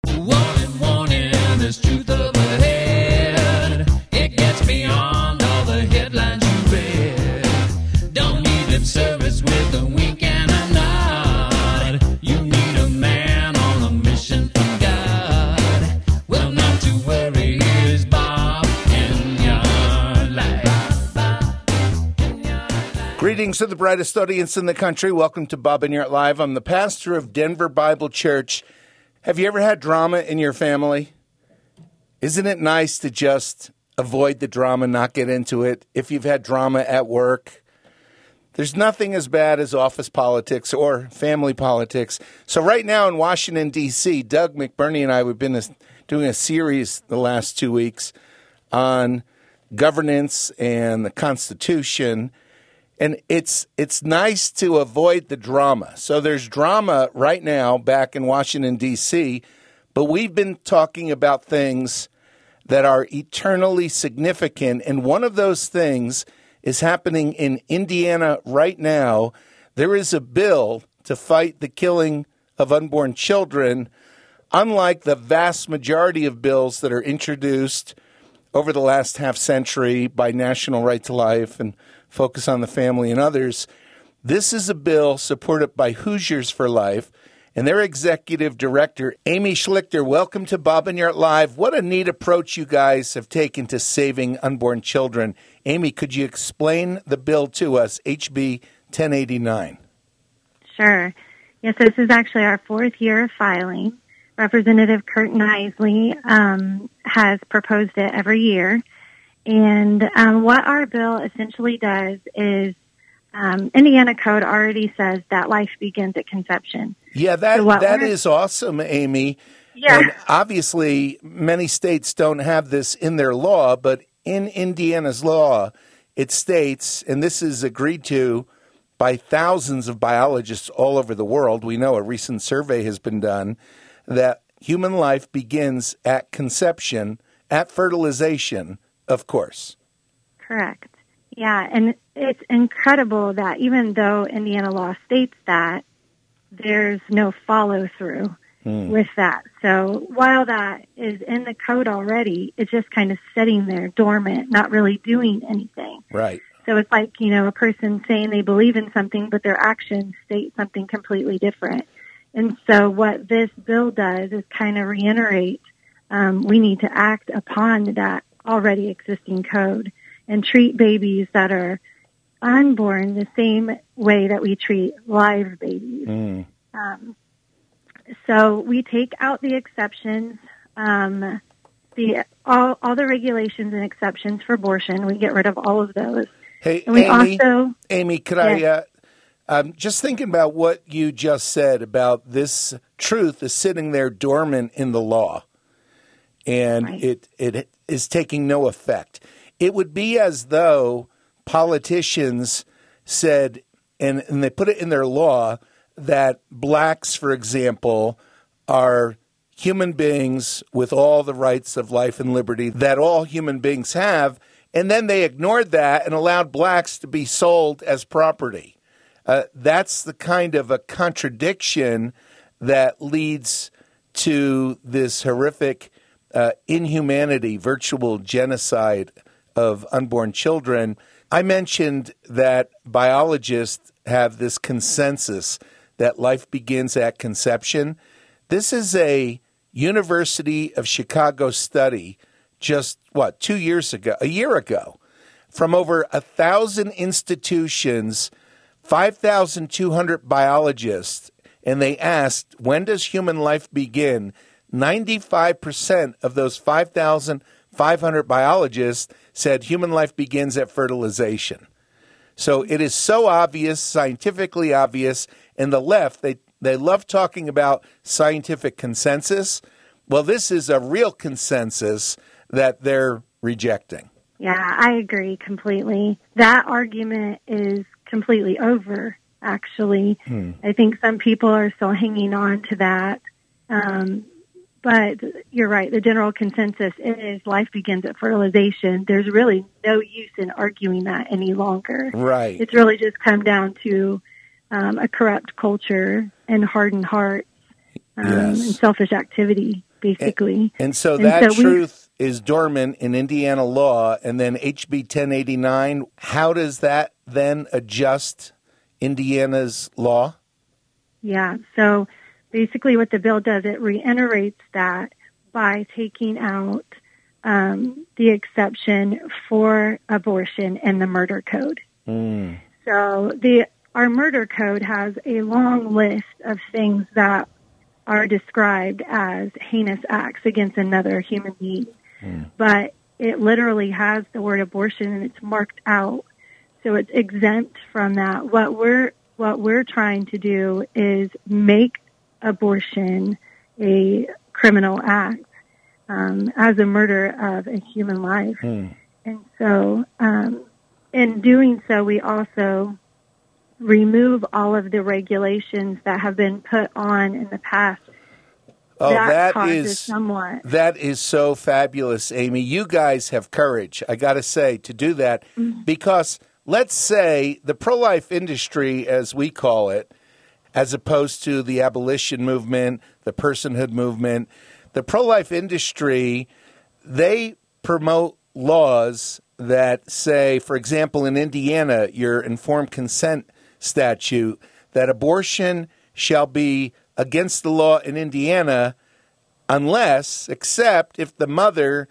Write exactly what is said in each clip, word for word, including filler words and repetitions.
Warning, warning, there's truth up ahead. It gets beyond all the headlines you read. Don't need lip service with a wink and a nod. You need a man on a mission from God. Well, not to worry, here's Bob in your life. Greetings to the brightest audience in the country. Welcome to Bob and Your Live. I'm the pastor of Denver Bible Church. Have you ever had drama in your family? Isn't it nice to just avoid the drama, not get into it? If you've had drama at work, there's nothing as bad as office politics or family politics. So right now in Washington, D C, Doug McBurney and I, we've been doing a series the last two weeks on governance and the Constitution. And it's it's nice to avoid the drama. So there's drama right now back in Washington, D C, but we've been talking about things that are eternally significant. And one of those things is happening in Indiana right now. There is a bill to fight the killing of unborn children, unlike the vast majority of bills that are introduced over the last half century by National Right to Life and Focus on the Family and others. This is a bill supported by Hoosiers for Life and their executive director, Amy Schlichter. Welcome to Bob and Your Live. What a neat approach you guys have taken to saving unborn children. Amy, could you explain the bill to us, H B ten eighty-nine? Sure. Yes, this is actually our fourth year of filing. Representative Kurt Nisley um, has proposed it every year. And um, what our bill essentially does is um, Indiana Code already says that life begins at conception. Yeah, that so that is awesome, Amy. Yeah. And obviously, many states don't have this in their law, but in Indiana's law, it states, and this is agreed to by thousands of biologists all over the world. We know a recent survey has been done that human life begins at conception, at fertilization, of course. Correct. Yeah, and it's incredible that even though Indiana law states that, there's no follow-through hmm. with that. So while that is in the code already, it's just kind of sitting there dormant, not really doing anything. Right. So it's like, you know, a person saying they believe in something, but their actions state something completely different. And so what this bill does is kind of reiterate um, we need to act upon that already existing code and treat babies that are unborn the same way that we treat live babies. Mm. Um, so we take out the exceptions, um, the all, all the regulations and exceptions for abortion. We get rid of all of those. Hey, and we Amy, also, Amy, could yeah. I, uh, um, just thinking about what you just said about this truth is sitting there dormant in the law, and right. it it is taking no effect. It would be as though politicians said, and, and they put it in their law, that blacks, for example, are human beings with all the rights of life and liberty that all human beings have, and then they ignored that and allowed blacks to be sold as property. Uh, that's the kind of a contradiction that leads to this horrific uh, inhumanity, virtual genocide of unborn children. I mentioned that biologists have this consensus that life begins at conception. This is a University of Chicago study just, what, two years ago, a year ago, from over a thousand institutions, five thousand two hundred biologists, and they asked, when does human life begin? ninety-five percent of those five thousand five hundred biologists said human life begins at fertilization. So it is so obvious, scientifically obvious, and the left, they, they love talking about scientific consensus. Well, this is a real consensus that they're rejecting. Yeah, I agree completely. That argument is completely over, actually. Hmm. I think some people are still hanging on to that. Um, but you're right. The general consensus is life begins at fertilization. There's really no use in arguing that any longer. Right. It's really just come down to um, a corrupt culture and hardened hearts um, yes. and selfish activity. basically. And, and so and that so truth is dormant in Indiana law, and then H B ten eighty-nine, how does that then adjust Indiana's law? Yeah, so basically what the bill does, it reiterates that by taking out um, the exception for abortion in the murder code. Mm. So the our murder code has a long list of things that are described as heinous acts against another human being. Mm. But it literally has the word abortion and it's marked out. So it's exempt from that. What we're what we're trying to do is make abortion a criminal act um, as a murder of a human life. Mm. And so um, in doing so, we also remove all of the regulations that have been put on in the past. Oh, that, that is somewhat. That is so fabulous, Amy. You guys have courage, I got to say, to do that. Mm-hmm. Because let's say the pro-life industry, as we call it, as opposed to the abolition movement, the personhood movement, the pro-life industry, they promote laws that say, for example, in Indiana, your informed consent statute, that abortion shall be against the law in Indiana unless, except if the mother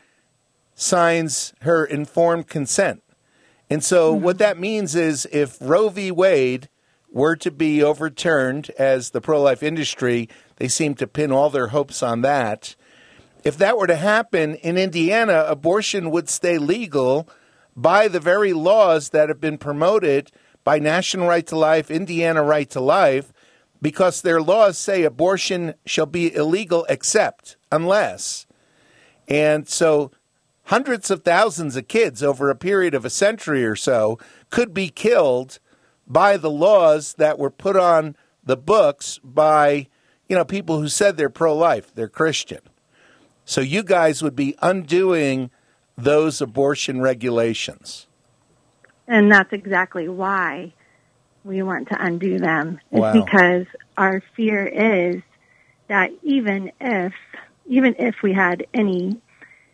signs her informed consent. And so mm-hmm. what that means is if Roe v. Wade were to be overturned, as the pro-life industry, they seem to pin all their hopes on that. If that were to happen in Indiana, abortion would stay legal by the very laws that have been promoted by National Right to Life, Indiana Right to Life, because their laws say abortion shall be illegal except, unless. And so hundreds of thousands of kids over a period of a century or so could be killed by the laws that were put on the books by, you know, people who said they're pro-life, they're Christian. So you guys would be undoing those abortion regulations. And that's exactly why we want to undo them. It's wow. because our fear is that even if, even if we had any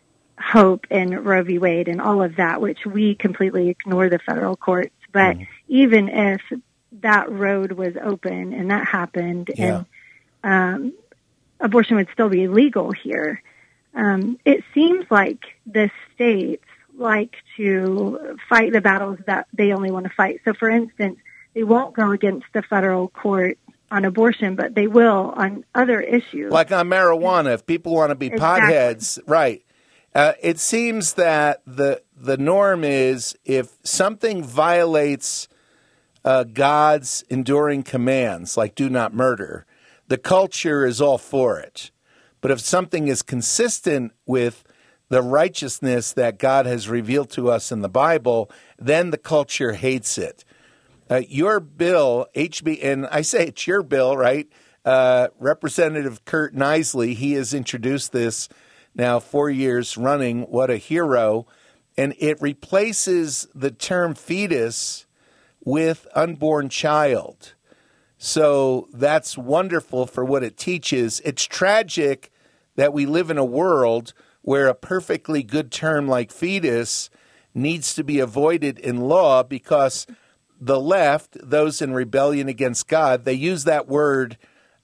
hope in Roe v. Wade and all of that, which we completely ignore the federal courts, but mm. even if that road was open and that happened yeah. and um, abortion would still be legal here, um, it seems like the states like to fight the battles that they only want to fight. So, for instance, they won't go against the federal court on abortion, but they will on other issues. Like on marijuana, if people want to be exactly. potheads, right. Uh, it seems that the the norm is if something violates uh, God's enduring commands, like do not murder, the culture is all for it. But if something is consistent with the righteousness that God has revealed to us in the Bible, then the culture hates it. Uh, your bill, H B, and I say it's your bill, right? Uh, Representative Kurt Nisley, he has introduced this now four years running. What a hero. And it replaces the term fetus with unborn child. So that's wonderful for what it teaches. It's tragic that we live in a world where a perfectly good term like fetus needs to be avoided in law because the left, those in rebellion against God, they use that word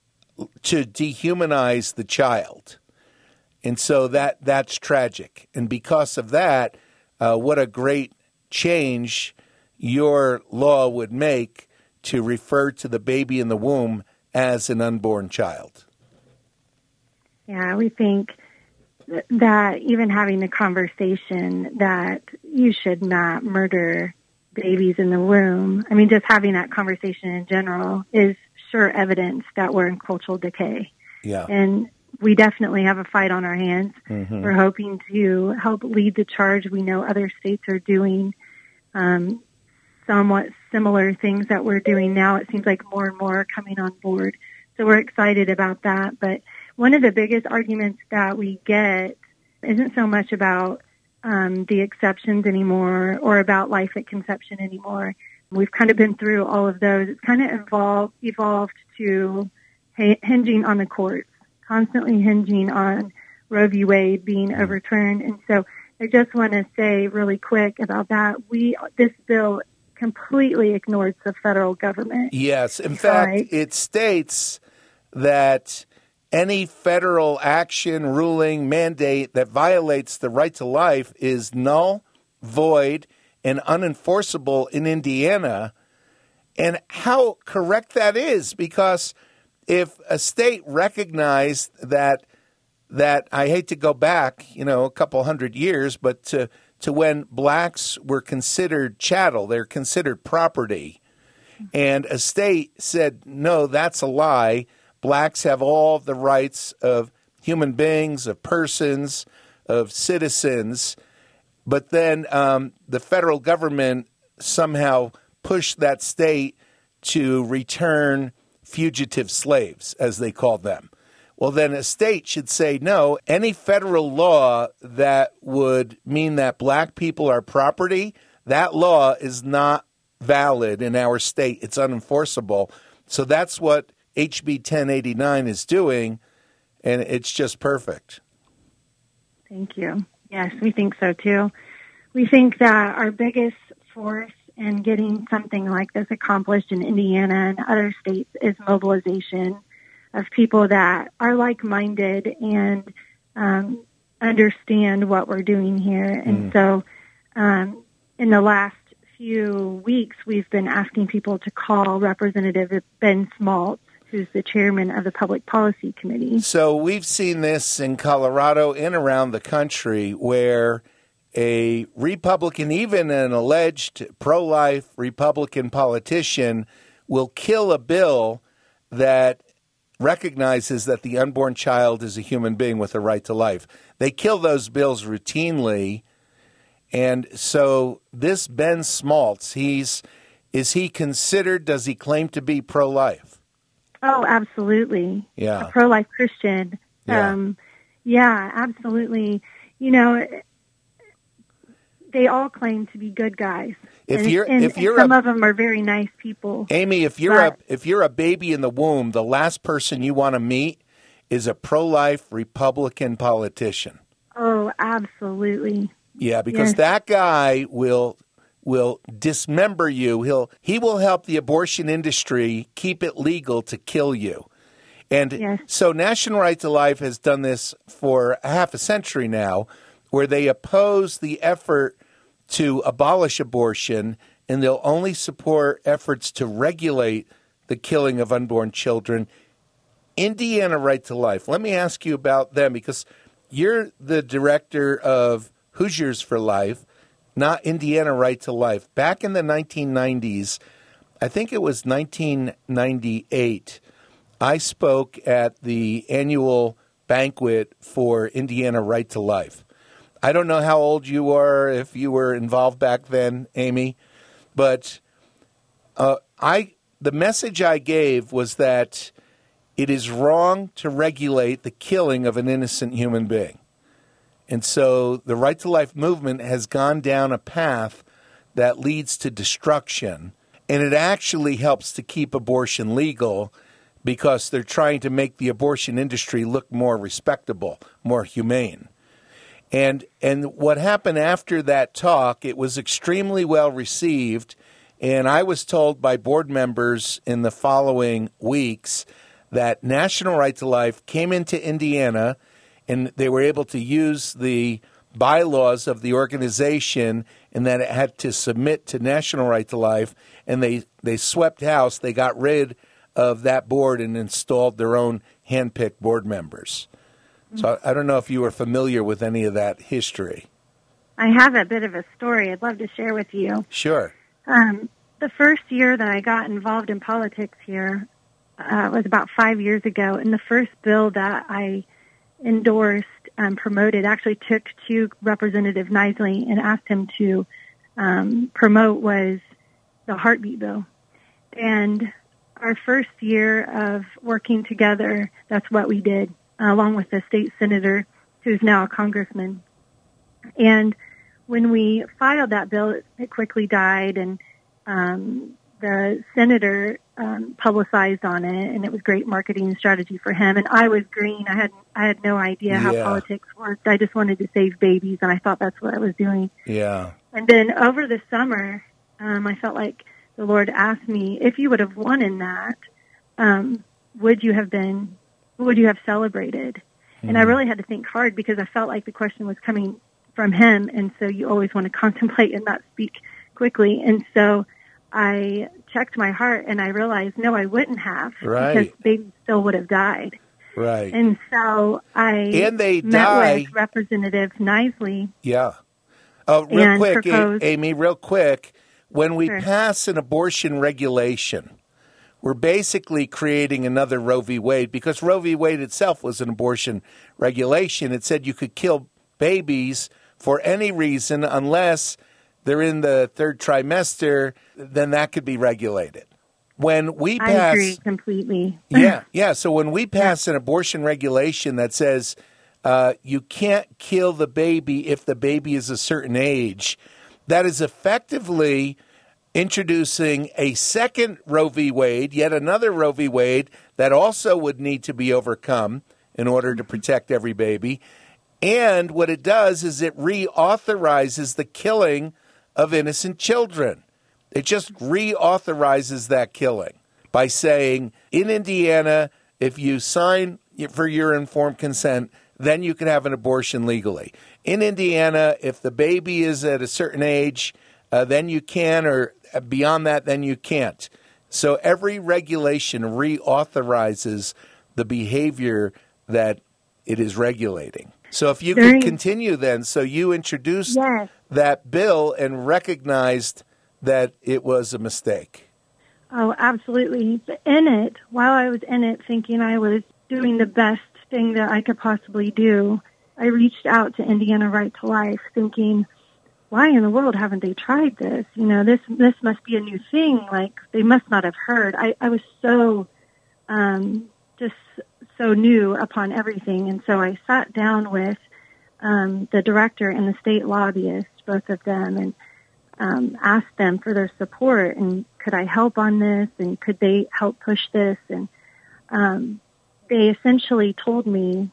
to dehumanize the child. And so that that's tragic. And because of that, uh, what a great change your law would make to refer to the baby in the womb as an unborn child. Yeah, we think that even having the conversation that you should not murder babies in the womb, I mean, just having that conversation in general is sure evidence that we're in cultural decay. Yeah. And we definitely have a fight on our hands. Mm-hmm. We're hoping to help lead the charge. We know other states are doing um, somewhat similar things that we're doing now. It seems like more and more are coming on board. So we're excited about that. But one of the biggest arguments that we get isn't so much about um, the exceptions anymore or about life at conception anymore. We've kind of been through all of those. It's kind of evolved, evolved to hinging on the courts, constantly hinging on Roe v. Wade being overturned. And so I just want to say really quick about that. We this bill completely ignores the federal government. Yes. In fact, Right. it states that any federal action, ruling, mandate that violates the right to life is null, void, and unenforceable in Indiana. And how correct that is, because if a state recognized that, that I hate to go back, you know, a couple hundred years, but to, to when blacks were considered chattel, they're considered property, and a state said, no, that's a lie. Blacks have all the rights of human beings, of persons, of citizens. But then um, the federal government somehow pushed that state to return fugitive slaves, as they called them. Well, then a state should say, no, any federal law that would mean that black people are property, that law is not valid in our state. It's unenforceable. So that's what H B ten eighty-nine is doing, and it's just perfect. Thank you. Yes, we think so too. We think that our biggest force in getting something like this accomplished in Indiana and other states is mobilization of people that are like-minded and um, understand what we're doing here. And Mm. so um, in the last few weeks, we've been asking people to call Representative Ben Smaltz, who's the chairman of the Public Policy Committee. So we've seen this in Colorado and around the country where a Republican, even an alleged pro-life Republican politician, will kill a bill that recognizes that the unborn child is a human being with a right to life. They kill those bills routinely. And so this Ben Smaltz, he's is he considered, does he claim to be pro-life? Oh, absolutely. Yeah. A pro-life Christian. Yeah. Um, yeah, absolutely. You know, they all claim to be good guys. If and, you're- and, if you're and some a- of them are very nice people. Amy, if you're But- a if you're a baby in the womb, the last person you want to meet is a pro-life Republican politician. Oh, absolutely. Yeah, because Yes. that guy will will dismember you. He'll he will help the abortion industry keep it legal to kill you. And Yes. so National Right to Life has done this for a half a century now, where they oppose the effort to abolish abortion, and they'll only support efforts to regulate the killing of unborn children. Indiana Right to Life. Let me ask you about them, because you're the director of Hoosiers for Life, not Indiana Right to Life. Back in the nineteen nineties, I think it was nineteen ninety-eight, I spoke at the annual banquet for Indiana Right to Life. I don't know how old you are, if you were involved back then, Amy, but uh, I the message I gave was that it is wrong to regulate the killing of an innocent human being. And so the Right to Life movement has gone down a path that leads to destruction, and it actually helps to keep abortion legal because they're trying to make the abortion industry look more respectable, more humane. And and what happened after that talk, it was extremely well received, and I was told by board members in the following weeks that National Right to Life came into Indiana, and they were able to use the bylaws of the organization, and that it had to submit to National Right to Life, and they, they swept house. They got rid of that board and installed their own hand-picked board members. So I, I don't know if you were familiar with any of that history. I have a bit of a story I'd love to share with you. Sure. Um, the first year that I got involved in politics here uh, was about five years ago, and the first bill that I endorsed and promoted actually took to Representative Nisley and asked him to um, promote was the heartbeat bill. And our first year of working together, that's what we did, uh, along with the state senator, who's now a congressman. And when we filed that bill, it quickly died, and um, the senator um, publicized on it, and it was great marketing strategy for him. And I was green. I had I had no idea how Yeah. politics worked. I just wanted to save babies, and I thought that's what I was doing. Yeah. And then over the summer, um, I felt like the Lord asked me, if you would have won in that, um, would you have been, would you have celebrated? Mm. And I really had to think hard because I felt like the question was coming from him, and so you always want to contemplate and not speak quickly. And so I checked my heart, and I realized, no, I wouldn't have, right. because babies still would have died. Right. And so I and they met die. with Representative Nisley. Yeah. Oh, real and quick, proposed, A- Amy, real quick. When we sure. pass an abortion regulation, we're basically creating another Roe v. Wade, because Roe v. Wade itself was an abortion regulation. It said you could kill babies for any reason unless they're in the third trimester, then that could be regulated. When we pass, I agree completely. yeah, yeah. So when we pass an abortion regulation that says uh, you can't kill the baby if the baby is a certain age, that is effectively introducing a second Roe v. Wade, yet another Roe v. Wade that also would need to be overcome in order to protect every baby. And what it does is it reauthorizes the killing of innocent children. It just reauthorizes that killing by saying, in Indiana, if you sign for your informed consent, then you can have an abortion legally. In Indiana, if the baby is at a certain age, uh, then you can, or beyond that, then you can't. So every regulation reauthorizes the behavior that it is regulating. So if you During, could continue then, so you introduced yes. that bill and recognized that it was a mistake. Oh, absolutely. In it, while I was in it thinking I was doing the best thing that I could possibly do, I reached out to Indiana Right to Life thinking, why in the world haven't they tried this? You know, this this must be a new thing. Like, they must not have heard. I, I was so um, just so new upon everything. And so I sat down with um, the director and the state lobbyist, both of them, and um, asked them for their support. And could I help on this? And could they help push this? And um, they essentially told me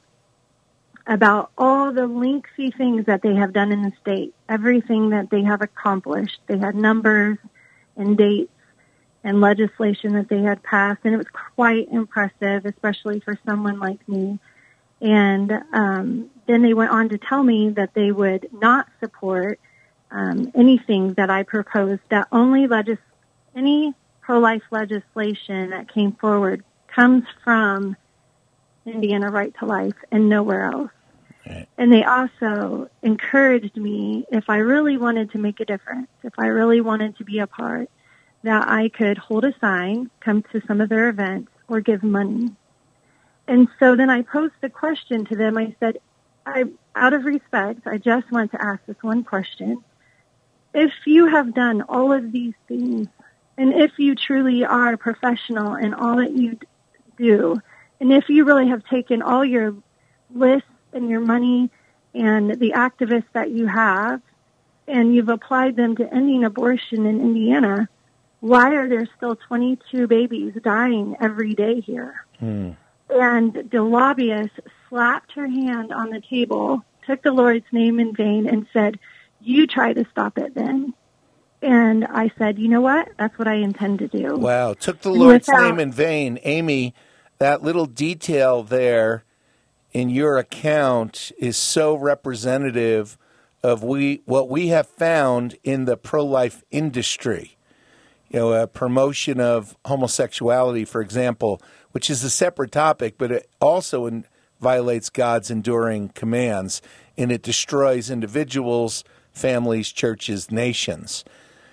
about all the lengthy things that they have done in the state, everything that they have accomplished. They had numbers and dates and legislation that they had passed, and it was quite impressive, especially for someone like me. And um, then they went on to tell me that they would not support um, anything that I proposed, that only legis- any pro-life legislation that came forward comes from Indiana Right to Life and nowhere else. Right. And they also encouraged me, if I really wanted to make a difference, if I really wanted to be a part, that I could hold a sign, come to some of their events, or give money. And so then I posed the question to them. I said, I, out of respect, I just want to ask this one question. If you have done all of these things, and if you truly are a professional in all that you do, and if you really have taken all your lists and your money and the activists that you have, and you've applied them to ending abortion in Indiana, why are there still twenty-two babies dying every day here? Hmm. And the lobbyist slapped her hand on the table, took the Lord's name in vain, and said, you try to stop it then. And I said, you know what? That's what I intend to do. Wow. Took the Lord's without, name in vain. Amy, that little detail there in your account is so representative of we what we have found in the pro-life industry. You know, a promotion of homosexuality, for example, which is a separate topic, but it also in, violates God's enduring commands, and it destroys individuals, families, churches, nations.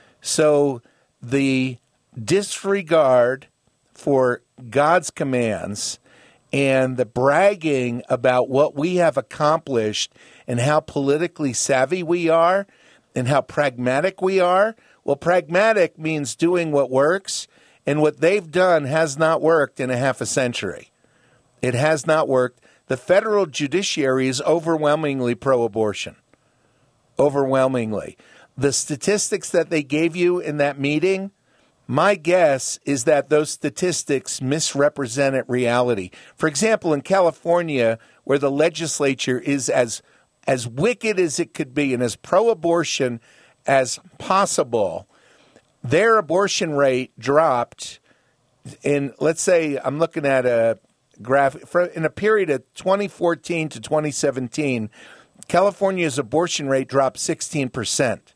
So the disregard for God's commands and the bragging about what we have accomplished and how politically savvy we are and how pragmatic we are. Well, pragmatic means doing what works, and what they've done has not worked in a half a century. It has not worked. The federal judiciary is overwhelmingly pro-abortion. Overwhelmingly. The statistics that they gave you in that meeting My guess is that those statistics misrepresented reality. For example, in California, where the legislature is as as wicked as it could be and as pro-abortion as possible, their abortion rate dropped in, let's say, I'm looking at a graph, in a period of twenty fourteen to twenty seventeen, California's abortion rate dropped sixteen percent.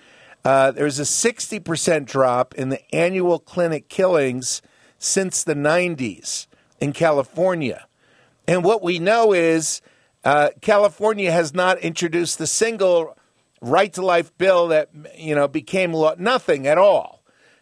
Uh, there's a sixty percent drop in the annual clinic killings since the nineties in California. And what we know is uh, California has not introduced a single right-to-life bill that, you know, became law, nothing at all.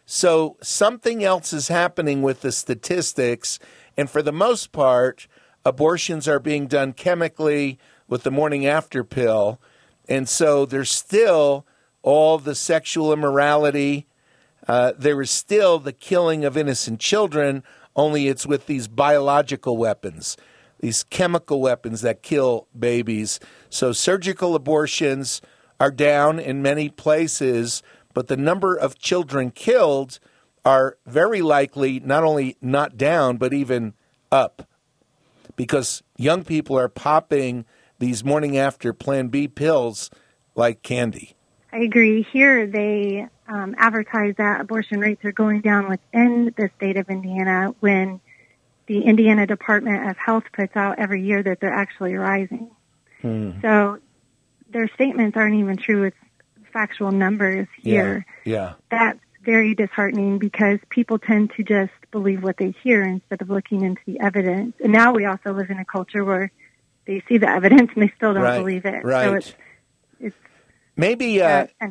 So something else is happening with the statistics, and for the most part, abortions are being done chemically with the morning after pill, and so there's still all the sexual immorality. Uh, there is still the killing of innocent children, only it's with these biological weapons, these chemical weapons that kill babies. So surgical abortions are down in many places, but the number of children killed are very likely not only not down, but even up, because young people are popping these morning after Plan B pills like candy. I agree. Here they um, advertise that abortion rates are going down within the state of Indiana when the Indiana Department of Health puts out every year that they're actually rising. Hmm. So their statements aren't even true with factual numbers here. Yeah. yeah. That's very disheartening because people tend to just believe what they hear instead of looking into the evidence. And now we also live in a culture where they see the evidence and they still don't right. believe it. Right. So it's, it's Maybe, uh, uh,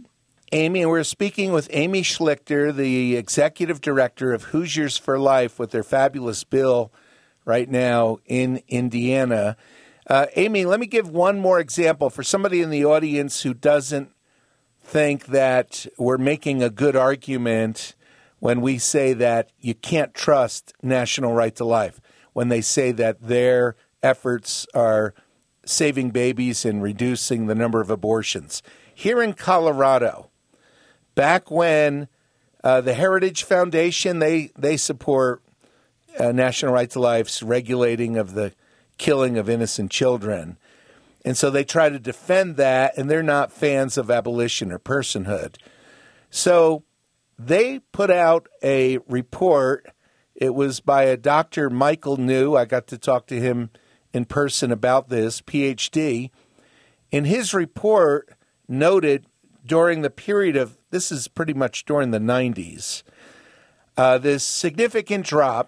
Amy, we're speaking with Amy Schlichter, the executive director of Hoosiers for Life, with their fabulous bill right now in Indiana. Uh, Amy, let me give one more example for somebody in the audience who doesn't think that we're making a good argument when we say that you can't trust National Right to Life, when they say that their efforts are saving babies and reducing the number of abortions. Here in Colorado, back when uh, the Heritage Foundation, they, they support uh, National Right to Life's regulating of the killing of innocent children. And so they try to defend that, and they're not fans of abolition or personhood. So they put out a report. It was by a Doctor Michael New. I got to talk to him in person about this, P H D. In his report, noted during the period of, this is pretty much during the nineties, uh, this significant drop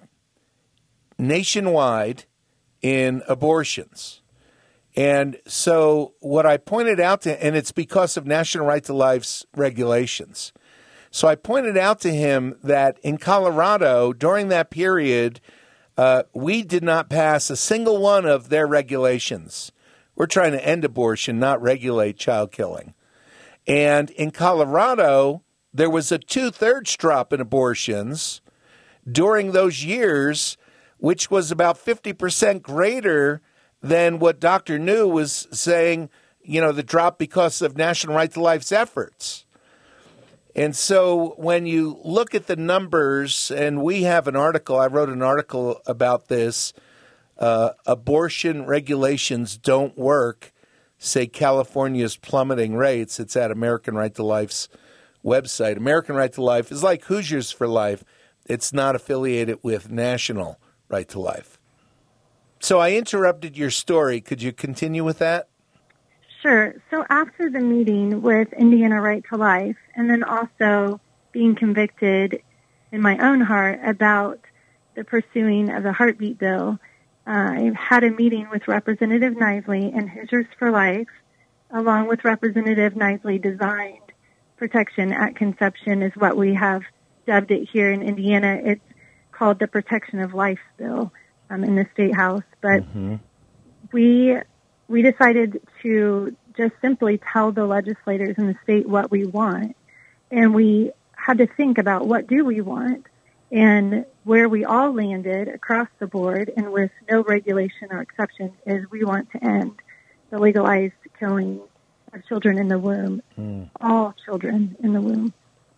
nationwide in abortions. And so what I pointed out to, and it's because of National Right to Life's regulations. So I pointed out to him that in Colorado, during that period, uh, we did not pass a single one of their regulations. We're trying to end abortion, not regulate child killing. And in Colorado, there was a two-thirds drop in abortions during those years, which was about fifty percent greater than what Doctor New was saying, you know, the drop because of National Right to Life's efforts. And so when you look at the numbers, and we have an article, I wrote an article about this, uh, abortion regulations don't work, say California's plummeting rates. It's at American Right to Life's website. American Right to Life is like Hoosiers for Life. It's not affiliated with National Right to Life. So I interrupted your story. Could you continue with that? Sure. So after the meeting with Indiana Right to Life, and then also being convicted in my own heart about the pursuing of the heartbeat bill, uh, I had a meeting with Representative Knisely and Hoosiers for Life, along with Representative Knisely designed protection at conception is what we have dubbed it here in Indiana. It's called the Protection of Life bill um, in the State House. But mm-hmm. we we decided to just simply tell the legislators in the state what we want. And we had to think about what do we want. And where we all landed across the board and with no regulation or exception is we want to end the legalized killing of children in the womb, mm. all children in the womb.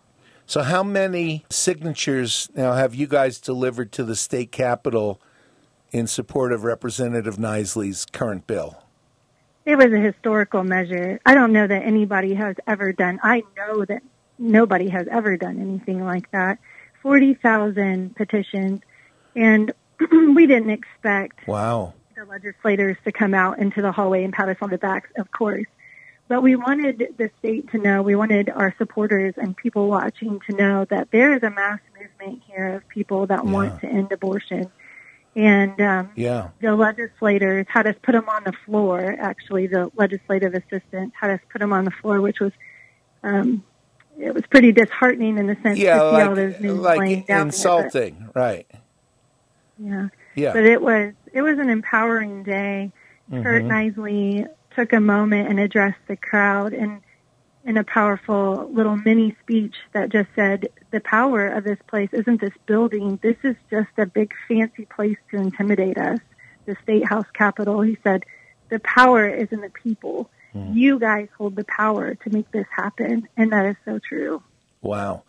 So how many signatures now have you guys delivered to the state capitol in support of Representative Nisley's current bill? It was a historical measure. I don't know that anybody has ever done, I know that nobody has ever done anything like that. forty thousand petitions, and we didn't expect Wow. the legislators to come out into the hallway and pat us on the backs, of course. But we wanted the state to know, we wanted our supporters and people watching to know that there is a mass movement here of people that Yeah. want to end abortion. And um, Yeah. the legislators had us put them on the floor, actually, the legislative assistants had us put them on the floor, which was, um, it was pretty disheartening in the sense Yeah, to see all like, those names laying like down insulting, right. there. But, yeah. Yeah. But it was, it was an empowering day. Mhm. Kurt Nisley took a moment and addressed the crowd in, in a powerful little mini speech that just said, the power of this place isn't this building. This is just a big fancy place to intimidate us, the State House Capitol. He said, the power is in the people. Mm. You guys hold the power to make this happen. And that is so true. Wow.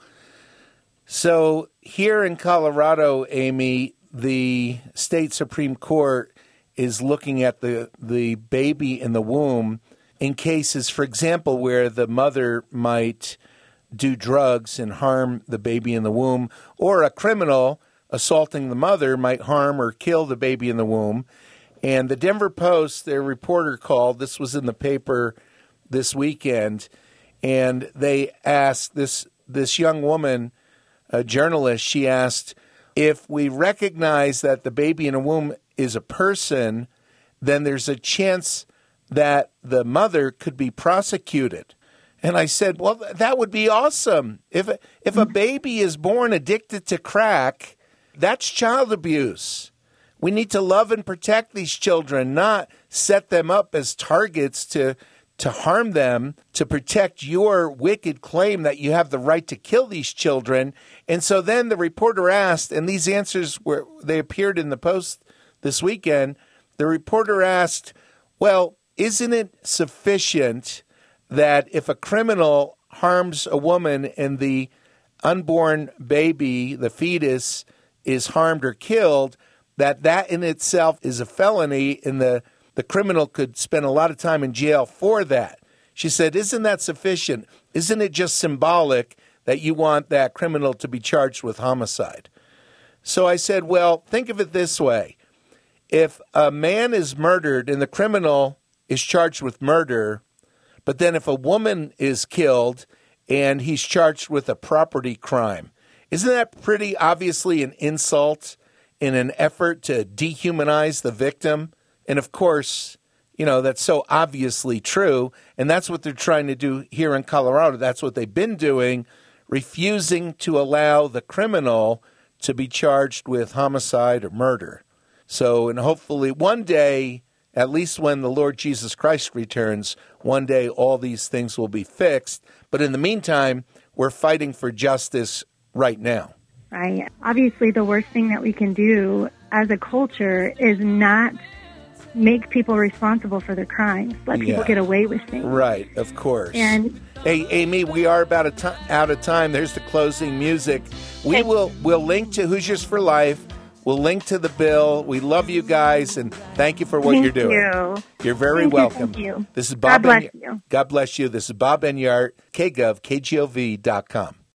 So here in Colorado, Amy, the state Supreme Court is looking at the, the baby in the womb in cases, for example, where the mother might do drugs and harm the baby in the womb, or a criminal assaulting the mother might harm or kill the baby in the womb. And the Denver Post, their reporter called, this was in the paper this weekend, and they asked this, this young woman, a journalist, she asked, if we recognize that the baby in a womb is a person, then there's a chance that the mother could be prosecuted. And I said, well, that would be awesome. If if a baby is born addicted to crack, that's child abuse. We need to love and protect these children, not set them up as targets to to harm them, to protect your wicked claim that you have the right to kill these children. And so then the reporter asked, and these answers were they appeared in the Post this weekend. The reporter asked, well, isn't it sufficient that if a criminal harms a woman and the unborn baby, the fetus, is harmed or killed, that that in itself is a felony and the, the criminal could spend a lot of time in jail for that? She said, isn't that sufficient? Isn't it just symbolic that you want that criminal to be charged with homicide? So I said, well, think of it this way. If a man is murdered and the criminal is charged with murder, but then if a woman is killed and he's charged with a property crime, isn't that pretty obviously an insult in an effort to dehumanize the victim? And of course, you know, that's so obviously true. And that's what they're trying to do here in Colorado. That's what they've been doing, refusing to allow the criminal to be charged with homicide or murder. So, and hopefully one day, at least when the Lord Jesus Christ returns, one day all these things will be fixed. But in the meantime, we're fighting for justice right now. Right. Obviously, the worst thing that we can do as a culture is not make people responsible for their crimes. Let people Yeah. get away with things. Right, of course. And hey, Amy, we are about a t- out of time. There's the closing music. We Okay. will we'll link to Hoosiers for Life. We'll link to the bill. We love you guys, and thank you for what Thank you're doing. you. You're very Thank you, welcome. thank you. This is Bob. God bless En- you. God bless you. This is Bob Enyart, K G O V, K G O V dot com.